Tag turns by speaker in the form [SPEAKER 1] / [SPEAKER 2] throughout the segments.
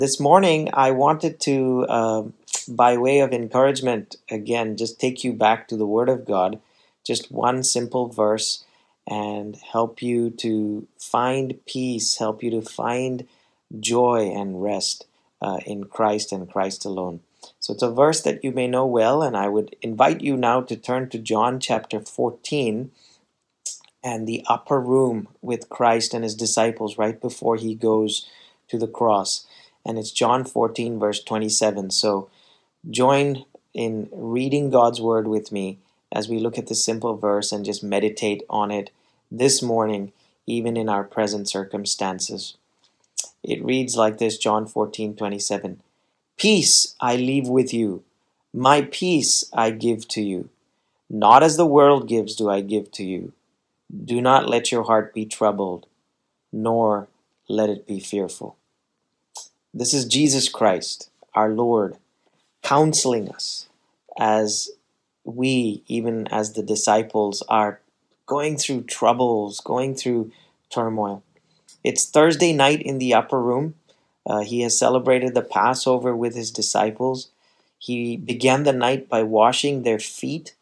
[SPEAKER 1] This morning, I wanted to, by way of encouragement, again, just take you back to the Word of God, just one simple verse, and help you to find peace, help you to find joy and rest in Christ and Christ alone. So it's a verse that you may know well, and I would invite you now to turn to John chapter 14 and the upper room with Christ and his disciples right before he goes to the cross. And it's John 14, verse 27. So join in reading God's word with me as we look at this simple verse and just meditate on it this morning, even in our present circumstances. It reads like this, John 14:27. Peace I leave with you, my peace I give to you. Not as the world gives do I give to you. Do not let your heart be troubled, nor let it be fearful. This is Jesus Christ, our Lord, counseling us as we, even as the disciples, are going through troubles, going through turmoil. It's Thursday night in the upper room. He has celebrated the Passover with his disciples. He began the night by washing their feet,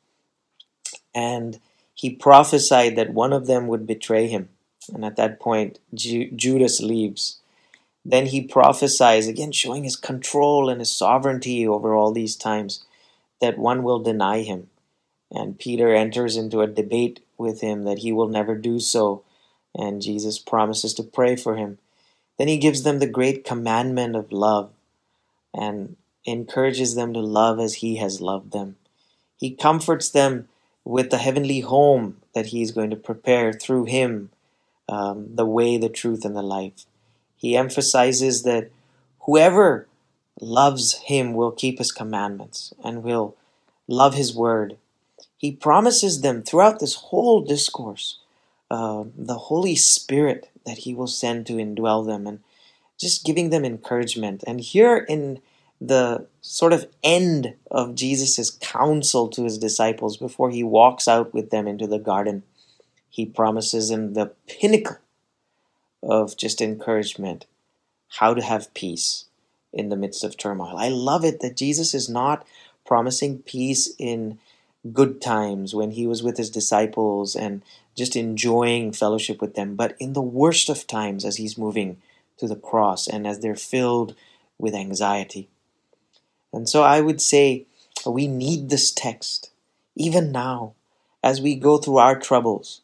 [SPEAKER 1] and he prophesied that one of them would betray him. And at that point, Judas leaves. Then he prophesies, again showing his control and his sovereignty over all these times, that one will deny him. And Peter enters into a debate with him that he will never do so. And Jesus promises to pray for him. Then he gives them the great commandment of love and encourages them to love as he has loved them. He comforts them with the heavenly home that he is going to prepare through him, the way, the truth, and the life. He emphasizes that whoever loves him will keep his commandments and will love his word. He promises them throughout this whole discourse the Holy Spirit that he will send to indwell them, and just giving them encouragement. And here in the sort of end of Jesus' counsel to his disciples before he walks out with them into the garden, he promises them the pinnacle of just encouragement, how to have peace in the midst of turmoil. I love it that Jesus is not promising peace in good times when he was with his disciples and just enjoying fellowship with them, but in the worst of times as he's moving to the cross and as they're filled with anxiety. And so I would say we need this text even now as we go through our troubles,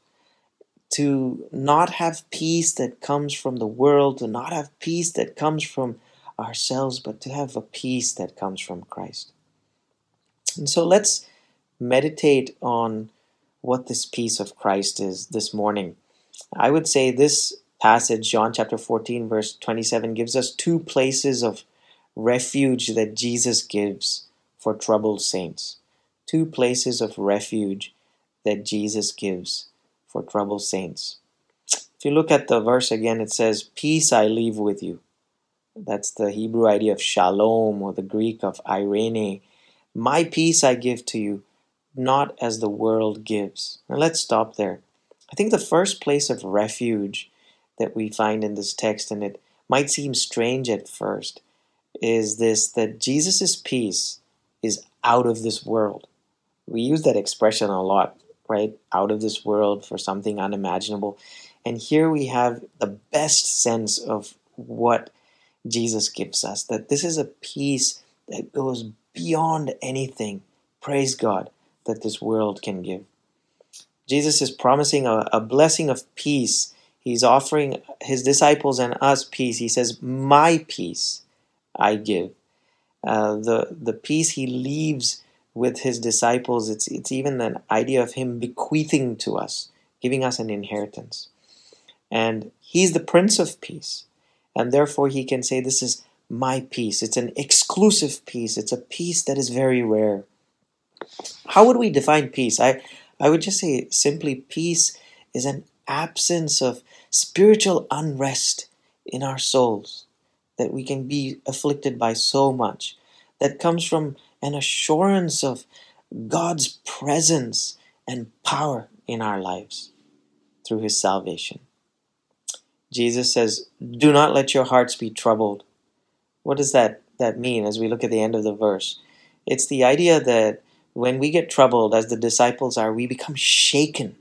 [SPEAKER 1] to not have peace that comes from the world, to not have peace that comes from ourselves, but to have a peace that comes from Christ. And so let's meditate on what this peace of Christ is this morning. I would say this passage, John chapter 14, verse 27, gives us two places of refuge that Jesus gives for troubled saints. Two places of refuge that Jesus gives for troubled saints. If you look at the verse again, it says, Peace I leave with you. That's the Hebrew idea of shalom, or the Greek of eirene. My peace I give to you, not as the world gives. Now let's stop there. I think the first place of refuge that we find in this text, and it might seem strange at first, is this, that Jesus' peace is out of this world. We use that expression a lot, right? Out of this world, for something unimaginable. And here we have the best sense of what Jesus gives us, that this is a peace that goes beyond anything, praise God, that this world can give. Jesus is promising a blessing of peace. He's offering his disciples and us peace. He says, my peace I give. The peace he leaves with his disciples, it's even an idea of him bequeathing to us, giving us an inheritance. And he's the Prince of Peace. And therefore he can say, this is my peace. It's an exclusive peace. It's a peace that is very rare. How would we define peace? I would just say simply, peace is an absence of spiritual unrest in our souls that we can be afflicted by so much, that comes from an assurance of God's presence and power in our lives through his salvation. Jesus says, do not let your hearts be troubled. What does that mean as we look at the end of the verse? It's the idea that when we get troubled, as the disciples are, we become shaken.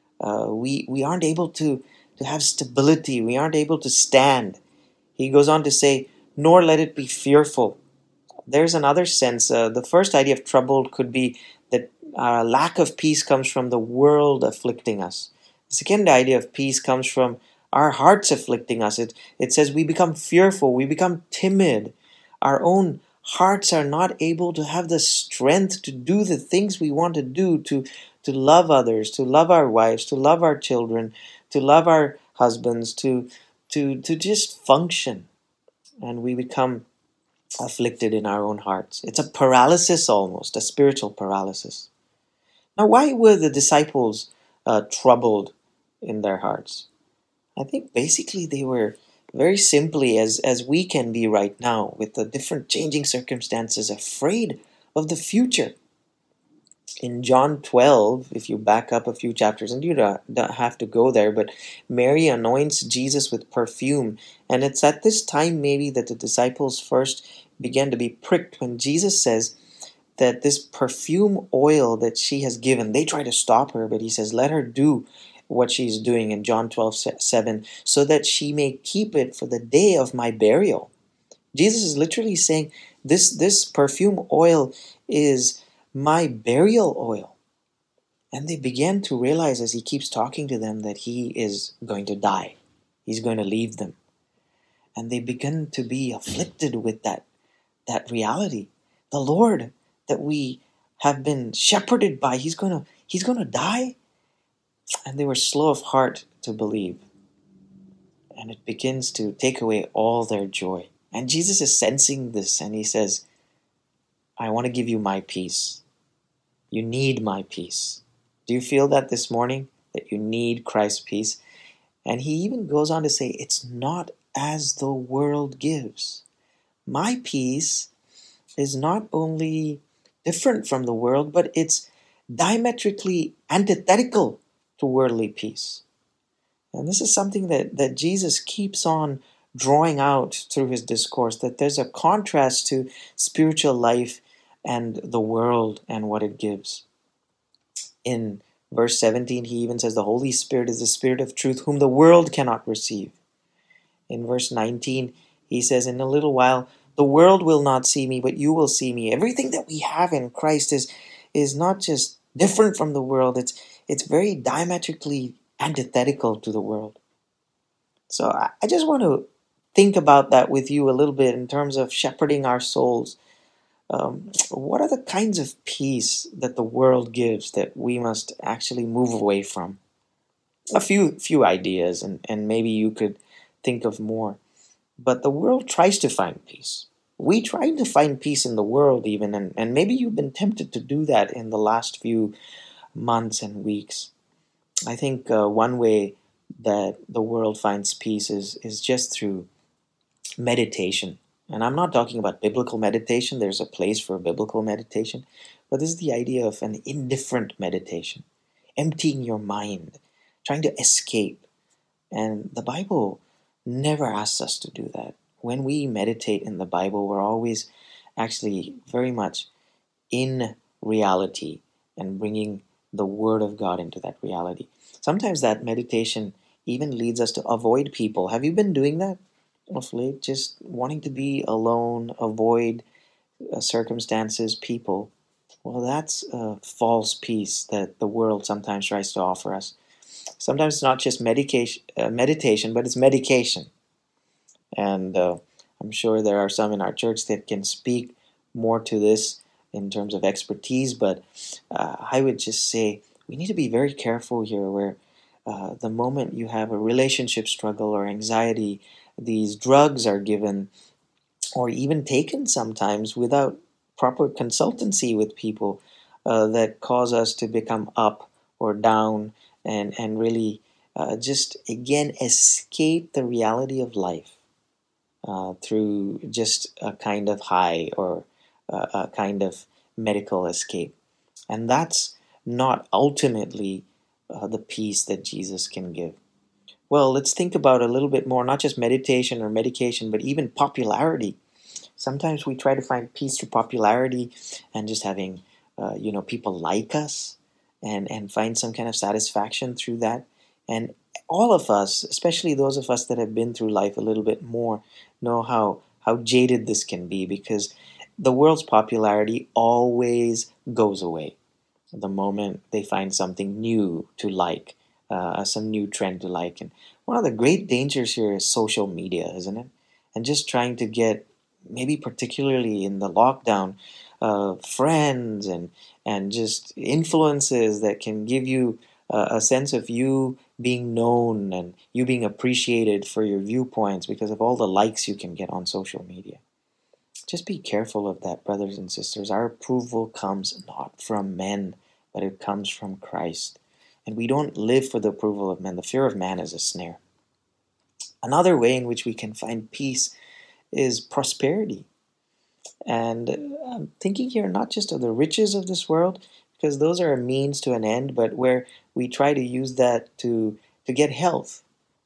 [SPEAKER 1] We aren't able to have stability. We aren't able to stand. He goes on to say, nor let it be fearful. There's another sense. The first idea of troubled could be that lack of peace comes from the world afflicting us. The second idea of peace comes from our hearts afflicting us. It says we become fearful, we become timid. Our own hearts are not able to have the strength to do the things we want to do, to love others, to love our wives, to love our children, to love our husbands, to just function. And we become afflicted in our own hearts. It's a paralysis almost, a spiritual paralysis. Now, why were the disciples troubled in their hearts? I think basically they were very simply, as we can be right now, with the different changing circumstances, afraid of the future. In John 12, if you back up a few chapters, and you don't have to go there, but Mary anoints Jesus with perfume. And it's at this time maybe that the disciples first began to be pricked when Jesus says that this perfume oil that she has given, they try to stop her, but he says, let her do what she's doing in John 12:7, so that she may keep it for the day of my burial. Jesus is literally saying, this perfume oil is my burial oil. And they began to realize as he keeps talking to them that he is going to die. He's going to leave them. And they begin to be afflicted with that reality. The Lord that we have been shepherded by, he's going to die. And they were slow of heart to believe. And it begins to take away all their joy. And Jesus is sensing this and he says, I want to give you my peace. You need my peace. Do you feel that this morning? That you need Christ's peace? And he even goes on to say, it's not as the world gives. My peace is not only different from the world, but it's diametrically antithetical to worldly peace. And this is something that Jesus keeps on drawing out through his discourse, that there's a contrast to spiritual life and the world and what it gives. In verse 17, he even says the Holy Spirit is the Spirit of truth, whom the world cannot receive. In verse 19, he says, in a little while, the world will not see me, but you will see me. Everything that we have in Christ is not just different from the world, it's very diametrically antithetical to the world. So I just want to think about that with you a little bit in terms of shepherding our souls. What are the kinds of peace that the world gives that we must actually move away from? A few ideas, and maybe you could think of more. But the world tries to find peace. We try to find peace in the world even, and maybe you've been tempted to do that in the last few months and weeks. I think one way that the world finds peace is just through meditation. And I'm not talking about biblical meditation. There's a place for biblical meditation. But this is the idea of an indifferent meditation. Emptying your mind. Trying to escape. And the Bible never asks us to do that. When we meditate in the Bible, we're always actually very much in reality and bringing the Word of God into that reality. Sometimes that meditation even leads us to avoid people. Have you been doing that of late? Just wanting to be alone, avoid circumstances, people. Well, that's a false peace that the world sometimes tries to offer us. Sometimes it's not just meditation, but it's medication. And I'm sure there are some in our church that can speak more to this in terms of expertise, but I would just say we need to be very careful here where the moment you have a relationship struggle or anxiety, these drugs are given or even taken sometimes without proper consultancy with people that cause us to become up or down and really just again escape the reality of life through just a kind of high or a kind of medical escape. And that's not ultimately the peace that Jesus can give. Well, let's think about a little bit more, not just meditation or medication, but even popularity. Sometimes we try to find peace through popularity and just having, people like us, and find some kind of satisfaction through that. And all of us, especially those of us that have been through life a little bit more, know how jaded this can be, because the world's popularity always goes away the moment they find something new to like, some new trend to like. And one of the great dangers here is social media, isn't it? And just trying to get, maybe particularly in the lockdown, friends and just influences that can give you a sense of you being known and you being appreciated for your viewpoints because of all the likes you can get on social media. Just be careful of that, brothers and sisters. Our approval comes not from men, but it comes from Christ. And we don't live for the approval of men. The fear of man is a snare. Another way in which we can find peace is prosperity. And I'm thinking here not just of the riches of this world, because those are a means to an end, but where we try to use that to get health,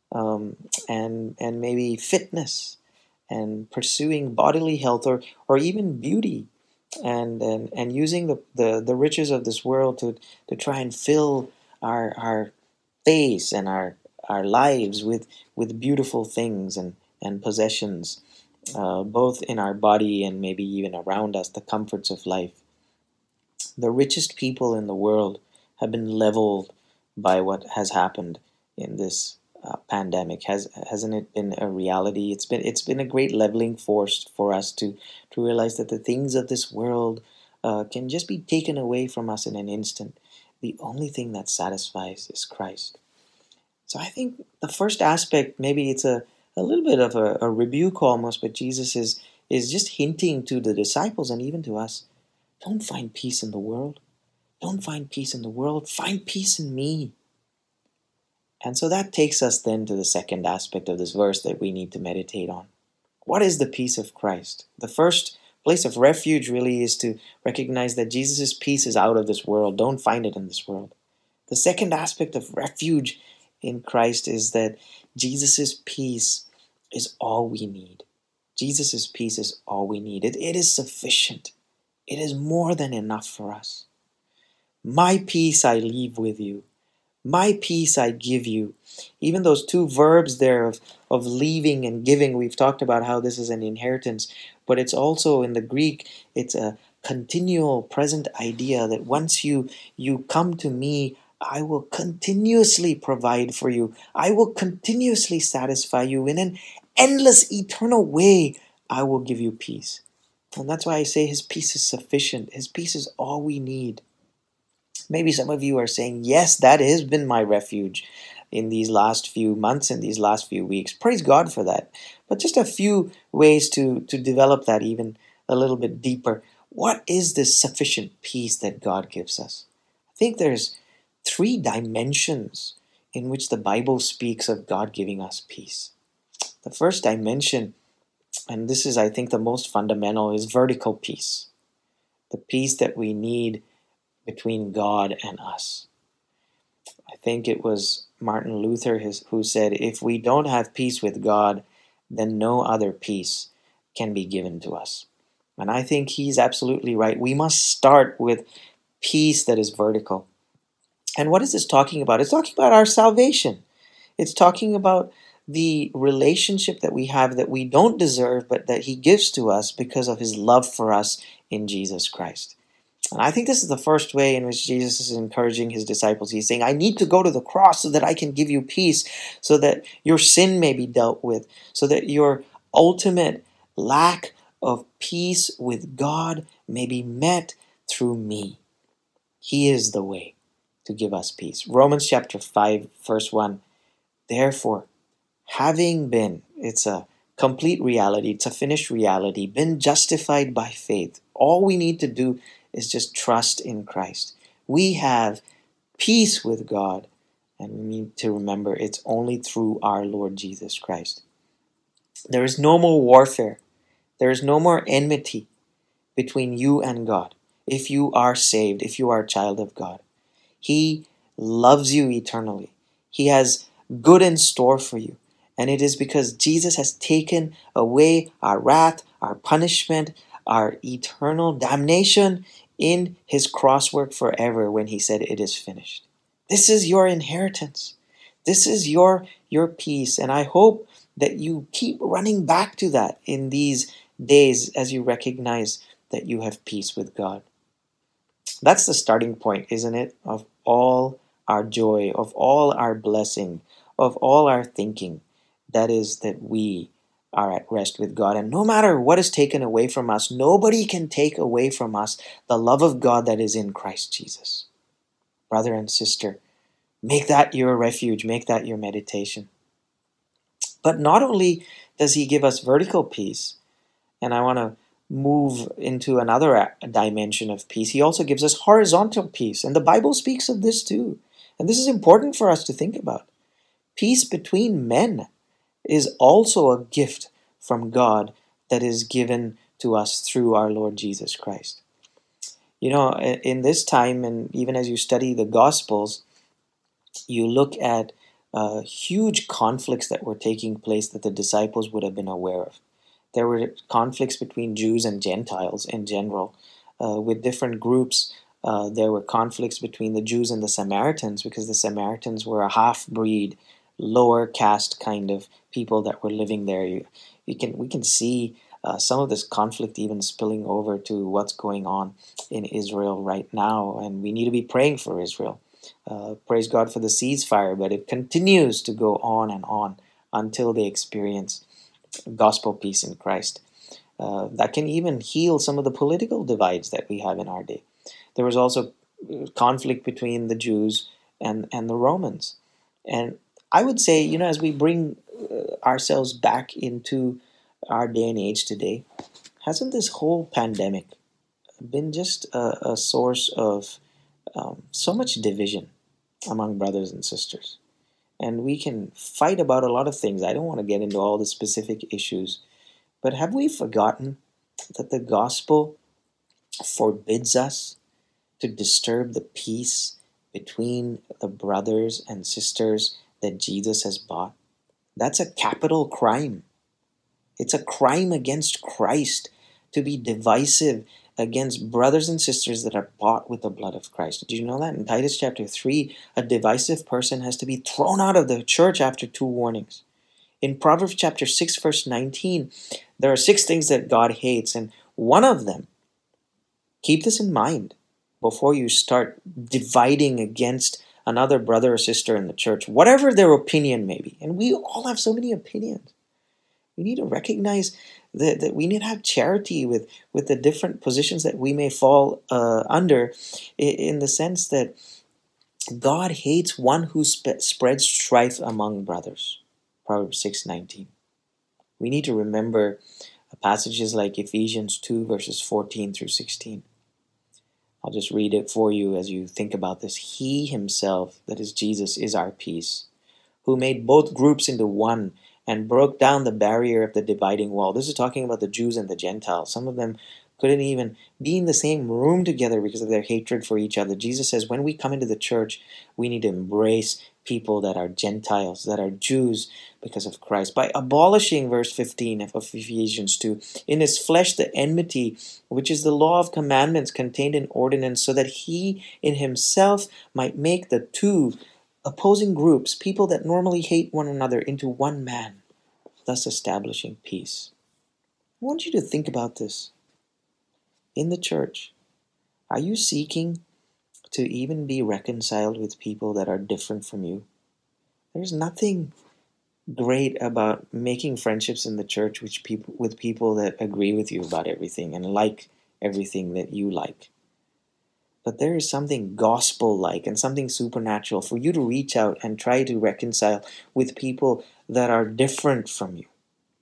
[SPEAKER 1] and maybe fitness, and pursuing bodily health, or even beauty, and using the riches of this world to try and fill our face and our lives with beautiful things and possessions, both in our body and maybe even around us, the comforts of life. The richest people in the world have been leveled by what has happened in this pandemic. Hasn't it been a reality? It's been a great leveling force for us to realize that the things of this world can just be taken away from us in an instant. The only thing that satisfies is Christ. So I think the first aspect, maybe it's a little bit of a rebuke almost, but Jesus is just hinting to the disciples and even to us, don't find peace in the world. Don't find peace in the world. Find peace in me. And so that takes us then to the second aspect of this verse that we need to meditate on. What is the peace of Christ? The first place of refuge really is to recognize that Jesus' peace is out of this world. Don't find it in this world. The second aspect of refuge in Christ is that Jesus' peace is all we need. Jesus' peace is all we need. It is sufficient. It is more than enough for us. My peace I leave with you. My peace I give you. Even those two verbs there of leaving and giving, we've talked about how this is an inheritance, but it's also in the Greek, it's a continual present idea that once you come to me, I will continuously provide for you. I will continuously satisfy you in an endless, eternal way. I will give you peace. And that's why I say his peace is sufficient. His peace is all we need. Maybe some of you are saying, yes, that has been my refuge in these last few months, in these last few weeks. Praise God for that. But just a few ways to develop that even a little bit deeper. What is this sufficient peace that God gives us? I think there's 3 dimensions in which the Bible speaks of God giving us peace. The first dimension, and this is, I think, the most fundamental, is vertical peace. The peace that we need between God and us. I think it was Martin Luther who said, if we don't have peace with God, then no other peace can be given to us. And I think he's absolutely right. We must start with peace that is vertical. And what is this talking about? It's talking about our salvation. It's talking about the relationship that we have that we don't deserve, but that he gives to us because of his love for us in Jesus Christ. And I think this is the first way in which Jesus is encouraging his disciples. He's saying, I need to go to the cross so that I can give you peace, so that your sin may be dealt with, so that your ultimate lack of peace with God may be met through me. He is the way to give us peace. Romans chapter 5, verse 1. Therefore, having been, it's a complete reality, it's a finished reality, been justified by faith. All we need to do is just trust in Christ. We have peace with God, and we need to remember it's only through our Lord Jesus Christ. There is no more warfare. There is no more enmity between you and God. If you are saved, if you are a child of God, he loves you eternally. He has good in store for you. And it is because Jesus has taken away our wrath, our punishment, our eternal damnation in his crosswork forever when he said, "It is finished." This is your inheritance. This is your peace. And I hope that you keep running back to that in these days as you recognize that you have peace with God. That's the starting point, isn't it? Of all our joy, of all our blessing, of all our thinking. That is that we are at rest with God. And no matter what is taken away from us, nobody can take away from us the love of God that is in Christ Jesus. Brother and sister, make that your refuge, make that your meditation. But not only does he give us vertical peace, and I want to move into another dimension of peace, he also gives us horizontal peace. And the Bible speaks of this too. And this is important for us to think about. Peace between men is also a gift from God that is given to us through our Lord Jesus Christ. You know, in this time, and even as you study the Gospels, you look at huge conflicts that were taking place that the disciples would have been aware of. There were conflicts between Jews and Gentiles in general, with different groups. There were conflicts between the Jews and the Samaritans because the Samaritans were a half-breed, lower caste kind of people that were living there. We can see some of this conflict even spilling over to what's going on in Israel right now, and we need to be praying for Israel. Praise God for the ceasefire, but it continues to go on and on until they experience gospel peace in Christ. That can even heal some of the political divides that we have in our day. There was also conflict between the Jews and the Romans. And I would say, you know, as we bring ourselves back into our day and age today, hasn't this whole pandemic been just a source of so much division among brothers and sisters? And we can fight about a lot of things. I don't want to get into all the specific issues, but have we forgotten that the gospel forbids us to disturb the peace between the brothers and sisters that Jesus has bought? That's a capital crime. It's a crime against Christ to be divisive against brothers and sisters that are bought with the blood of Christ. Did you know that? In Titus chapter 3, a divisive person has to be thrown out of the church after 2 warnings. In Proverbs chapter 6, verse 19, there are 6 things that God hates, and one of them, keep this in mind before you start dividing against another brother or sister in the church, whatever their opinion may be. And we all have so many opinions. We need to recognize that we need to have charity with the different positions that we may fall under, in the sense that God hates one who spreads strife among brothers. Proverbs 6:19. We need to remember passages like Ephesians 2 verses 14 through 16. I'll just read it for you as you think about this. He himself, that is Jesus, is our peace, who made both groups into one and broke down the barrier of the dividing wall. This is talking about the Jews and the Gentiles. Some of them couldn't even be in the same room together because of their hatred for each other. Jesus says when we come into the church, we need to embrace people that are Gentiles, that are Jews because of Christ. By abolishing, verse 15 of Ephesians 2, in his flesh the enmity, which is the law of commandments contained in ordinance, so that he in himself might make the two opposing groups, people that normally hate one another, into one man, thus establishing peace. I want you to think about this. In the church, are you seeking to even be reconciled with people that are different from you? There's nothing great about making friendships in the church with people that agree with you about everything and like everything that you like. But there is something gospel-like and something supernatural for you to reach out and try to reconcile with people that are different from you,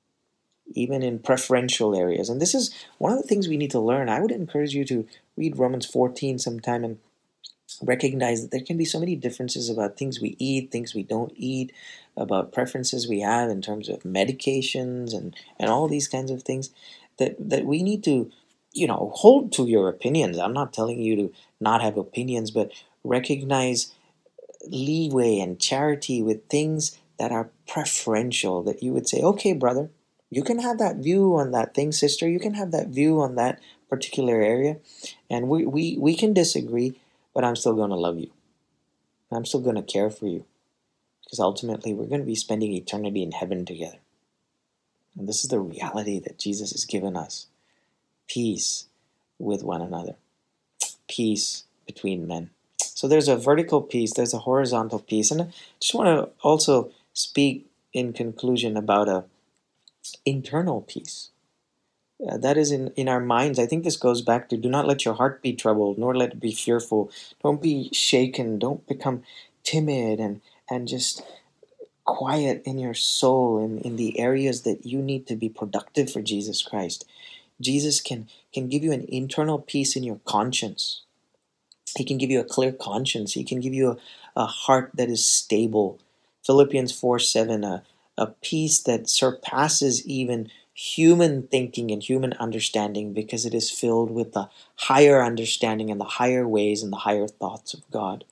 [SPEAKER 1] even in preferential areas. And this is one of the things we need to learn. I would encourage you to read Romans 14 sometime and recognize that there can be so many differences about things we eat, things we don't eat, about preferences we have in terms of medications and all these kinds of things that we need to, hold to your opinions. I'm not telling you to not have opinions, but recognize leeway and charity with things that are preferential, that you would say, okay, brother, you can have that view on that thing, sister, you can have that view on that particular area, and we can disagree, but I'm still going to love you. I'm still going to care for you, because ultimately we're going to be spending eternity in heaven together. And this is the reality that Jesus has given us. Peace with one another. Peace between men. So there's a vertical peace, there's a horizontal peace. And I just want to also speak in conclusion about a internal peace. That is in our minds. I think this goes back to, do not let your heart be troubled, nor let it be fearful. Don't be shaken. Don't become timid and just quiet in your soul in the areas that you need to be productive for Jesus Christ. Jesus can give you an internal peace in your conscience. He can give you a clear conscience. He can give you a heart that is stable. Philippians 4:7, a peace that surpasses even human thinking and human understanding, because it is filled with the higher understanding and the higher ways and the higher thoughts of God.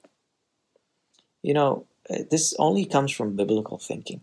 [SPEAKER 1] This only comes from biblical thinking.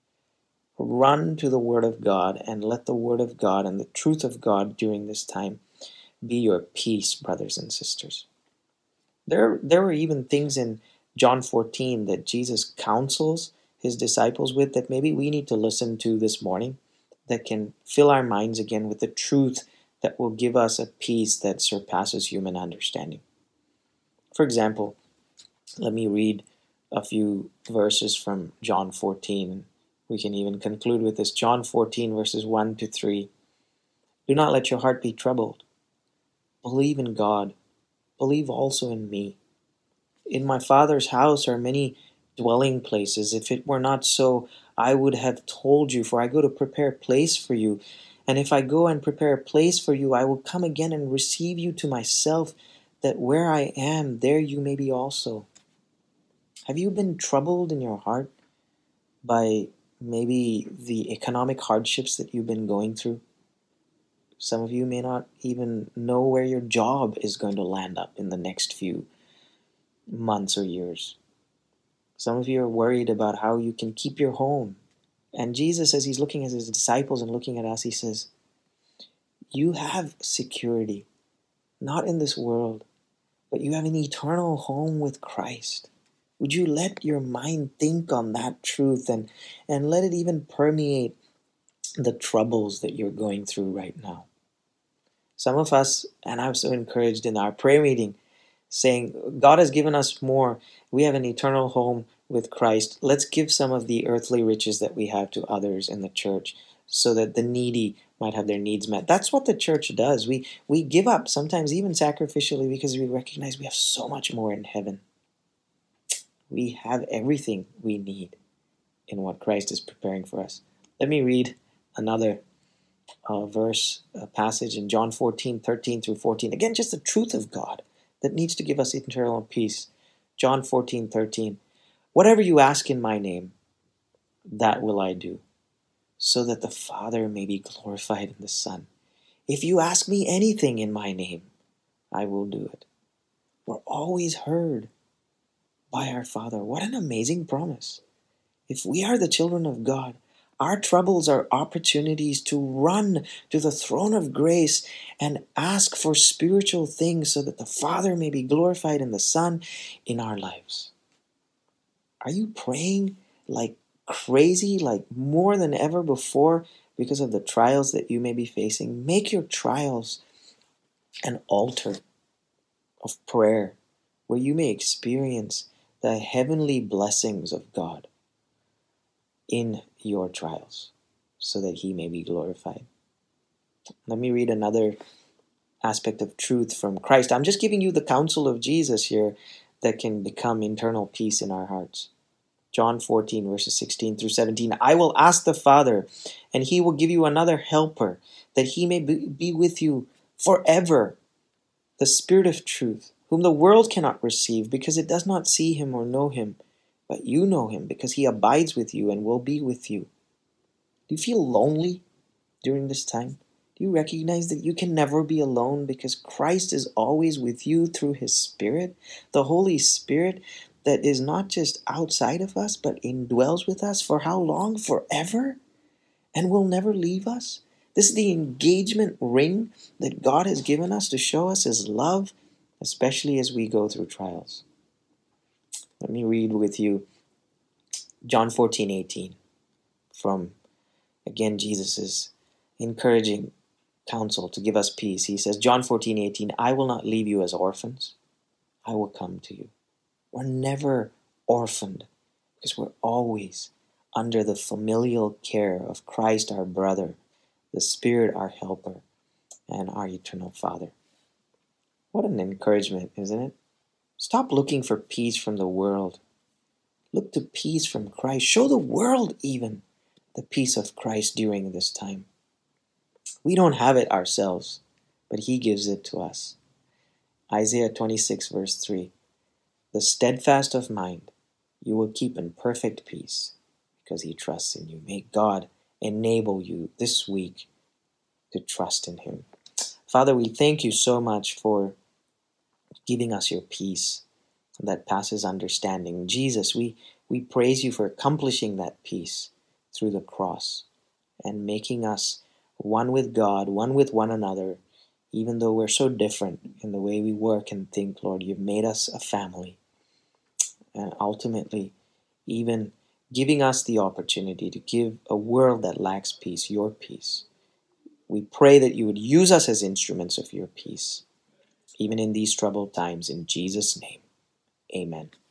[SPEAKER 1] Run to the Word of God and let the Word of God and the truth of God during this time be your peace, brothers and sisters. There were even things in John 14 that Jesus counsels his disciples with that maybe we need to listen to this morning, that can fill our minds again with the truth that will give us a peace that surpasses human understanding. For example, let me read a few verses from John 14. We can even conclude with this. John 14, verses 1 to 3. Do not let your heart be troubled. Believe in God. Believe also in me. In my Father's house are many dwelling places. If it were not so, I would have told you, for I go to prepare a place for you. And if I go and prepare a place for you, I will come again and receive you to myself, that where I am, there you may be also. Have you been troubled in your heart by maybe the economic hardships that you've been going through? Some of you may not even know where your job is going to land up in the next few months or years. Some of you are worried about how you can keep your home. And Jesus, as he's looking at his disciples and looking at us, he says, you have security, not in this world, but you have an eternal home with Christ. Would you let your mind think on that truth and let it even permeate the troubles that you're going through right now? Some of us, and I'm so encouraged in our prayer meeting, saying, God has given us more. We have an eternal home with Christ. Let's give some of the earthly riches that we have to others in the church so that the needy might have their needs met. That's what the church does. We give up, sometimes even sacrificially, because we recognize we have so much more in heaven. We have everything we need in what Christ is preparing for us. Let me read another a passage in John 14:13 through 14. Again, just the truth of God that needs to give us eternal peace. John 14:13. Whatever you ask in my name, that will I do, so that the Father may be glorified in the Son. If you ask me anything in my name, I will do it. We're always heard by our Father. What an amazing promise. If we are the children of God, our troubles are opportunities to run to the throne of grace and ask for spiritual things so that the Father may be glorified in the Son in our lives. Are you praying like crazy, like more than ever before because of the trials that you may be facing? Make your trials an altar of prayer where you may experience the heavenly blessings of God in your trials so that he may be glorified. Let me read another aspect of truth from Christ. I'm just giving you the counsel of Jesus here that can become internal peace in our hearts. John 14, verses 16 through 17. I will ask the Father, and he will give you another helper, that he may be with you forever, the Spirit of truth, whom the world cannot receive, because it does not see him or know him. But you know him, because he abides with you and will be with you. Do you feel lonely during this time? Do you recognize that you can never be alone because Christ is always with you through his Spirit, the Holy Spirit, that is not just outside of us, but indwells with us for how long? Forever? And will never leave us? This is the engagement ring that God has given us to show us His love, especially as we go through trials. Let me read with you John 14:18 from, again, Jesus' encouraging counsel to give us peace. He says, John 14:18, I will not leave you as orphans. I will come to you. We're never orphaned because we're always under the familial care of Christ our brother, the Spirit our helper, and our eternal Father. What an encouragement, isn't it? Stop looking for peace from the world. Look to peace from Christ. Show the world even the peace of Christ during this time. We don't have it ourselves, but He gives it to us. Isaiah 26 verse 3, the steadfast of mind you will keep in perfect peace because he trusts in you. May God enable you this week to trust in Him. Father, we thank you so much for giving us your peace that passes understanding. Jesus, we praise you for accomplishing that peace through the cross and making us one with God, one with one another, even though we're so different in the way we work and think. Lord, you've made us a family, and ultimately even giving us the opportunity to give a world that lacks peace your peace. We pray that you would use us as instruments of your peace, even in these troubled times. In Jesus' name, amen.